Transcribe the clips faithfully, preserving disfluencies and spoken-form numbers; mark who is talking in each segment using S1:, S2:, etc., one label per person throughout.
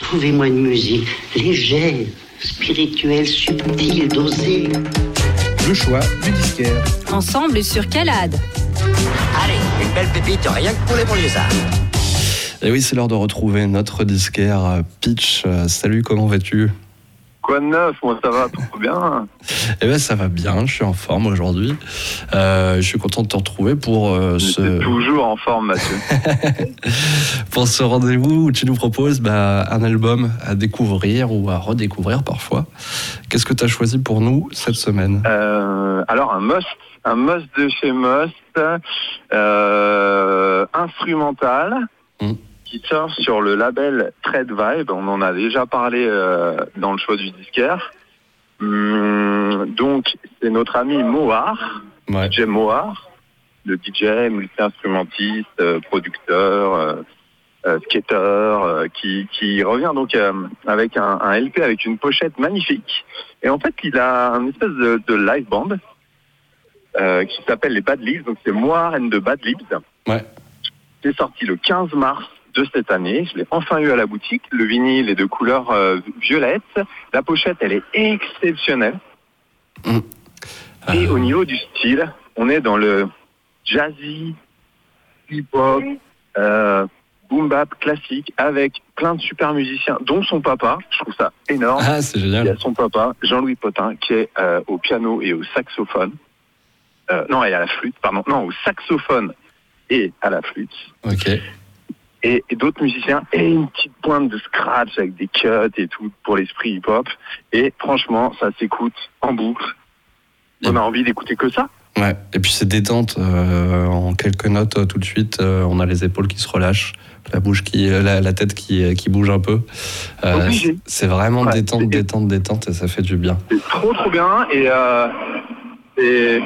S1: Trouvez-moi une musique légère, spirituelle, subtile, dosée.
S2: Le choix du disquaire.
S3: Ensemble sur Calade.
S4: Allez, une belle pépite, rien que pour les banlieusards.
S5: Et oui, c'est l'heure de retrouver notre disquaire Pitch. Euh, salut, comment vas-tu ?
S6: Quoi de neuf ? Moi, ça va, trop bien.
S5: Eh bien, ça va bien, je suis en forme aujourd'hui. Euh, je suis content de te retrouver pour euh, ce...
S6: T'es toujours en forme, Mathieu.
S5: pour ce rendez-vous où tu nous proposes bah, un album à découvrir ou à redécouvrir parfois. Qu'est-ce que tu as choisi pour nous cette semaine ?
S6: euh, Alors, un must, un must de chez Must, euh, instrumental, mmh. qui sort sur le label Trade Vibe. On en a déjà parlé euh, dans le choix du disquaire. Hum, donc, c'est notre ami Mohar, ouais. D J Mohar, le D J, multi-instrumentiste, euh, producteur, euh, euh, skater, euh, qui, qui revient donc euh, avec un, un L P avec une pochette magnifique. Et en fait, il a un espèce de, de live band euh, qui s'appelle les Bad Libs. Donc, c'est Mohar and the Bad Libs.
S5: Ouais.
S6: C'est sorti le quinze mars de cette année. Je l'ai enfin eu à la boutique. Le vinyle est de couleur euh, violette. La pochette, elle est exceptionnelle. Mmh. Euh... Et au niveau du style, on est dans le jazzy, hip-hop, euh, boom-bap classique avec plein de super musiciens, dont son papa. Je trouve ça énorme.
S5: Ah, c'est génial.
S6: Il y a son papa, Jean-Louis Potin, qui est euh, au piano et au saxophone. Euh, non, et à la flûte, pardon. Non, au saxophone et à la flûte.
S5: Ok.
S6: Et, et d'autres musiciens, et une petite pointe de scratch avec des cuts et tout pour l'esprit hip-hop. Et franchement, ça s'écoute en boucle. On a envie d'écouter que ça.
S5: Ouais, et puis c'est détente. Euh, en quelques notes, euh, tout de suite, euh, on a les épaules qui se relâchent, la bouche qui, la, la tête qui, qui bouge un peu. Euh, c'est, c'est vraiment ouais, détente, c'est... détente, détente, et ça fait du bien.
S6: C'est trop, trop bien. Et, euh, et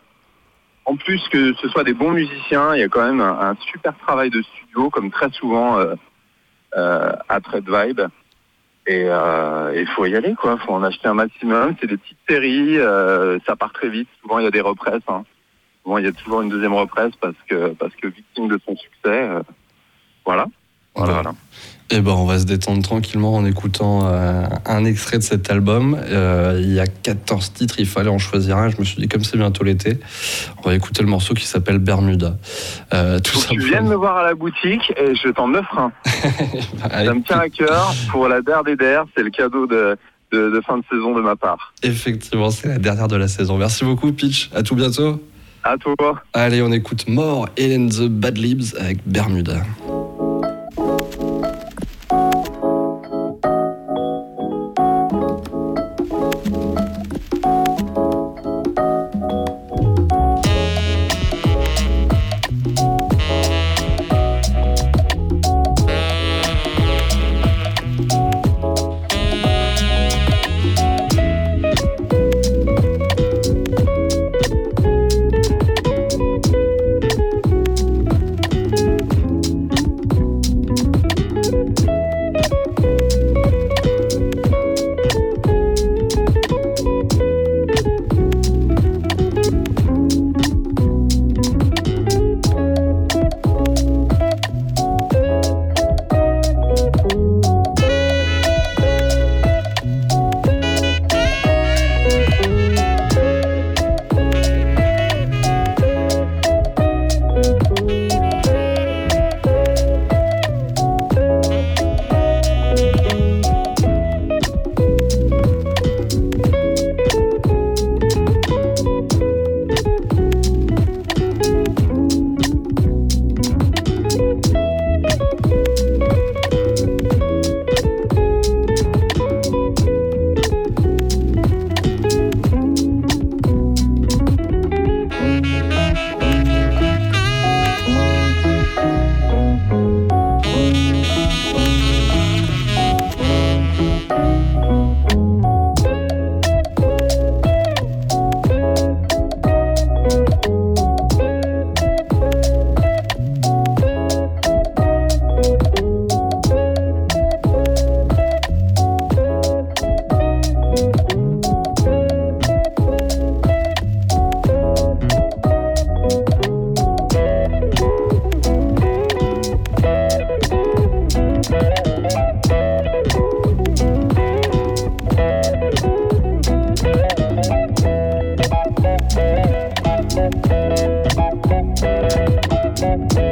S6: en plus que ce soit des bons musiciens, il y a quand même un, un super travail de studio, comme très souvent euh, euh, à Trade Vibe. Et il euh, faut y aller, quoi. Faut en acheter un maximum. C'est des petites séries, euh, ça part très vite. Souvent, il y a des represses. Hein. Souvent, il y a toujours une deuxième represse parce que parce que victime de son succès. Euh, voilà. Voilà,
S5: ouais.
S6: voilà.
S5: Et ben, on va se détendre tranquillement en écoutant euh, un extrait de cet album. Euh, il y a quatorze titres, il fallait en choisir un. Je me suis dit, comme c'est bientôt l'été, on va écouter le morceau qui s'appelle Bermuda. Euh, tout
S6: Faut que tu viennes me voir à la boutique et je t'en offre un. Ça me tient à cœur. Pour la der des der, c'est le cadeau de, de, de fin de saison de ma part.
S5: Effectivement, c'est la dernière de la saison. Merci beaucoup, Pitch. À tout bientôt.
S6: À toi.
S5: Allez, on écoute More and the Bad Libs avec Bermuda.
S7: Thank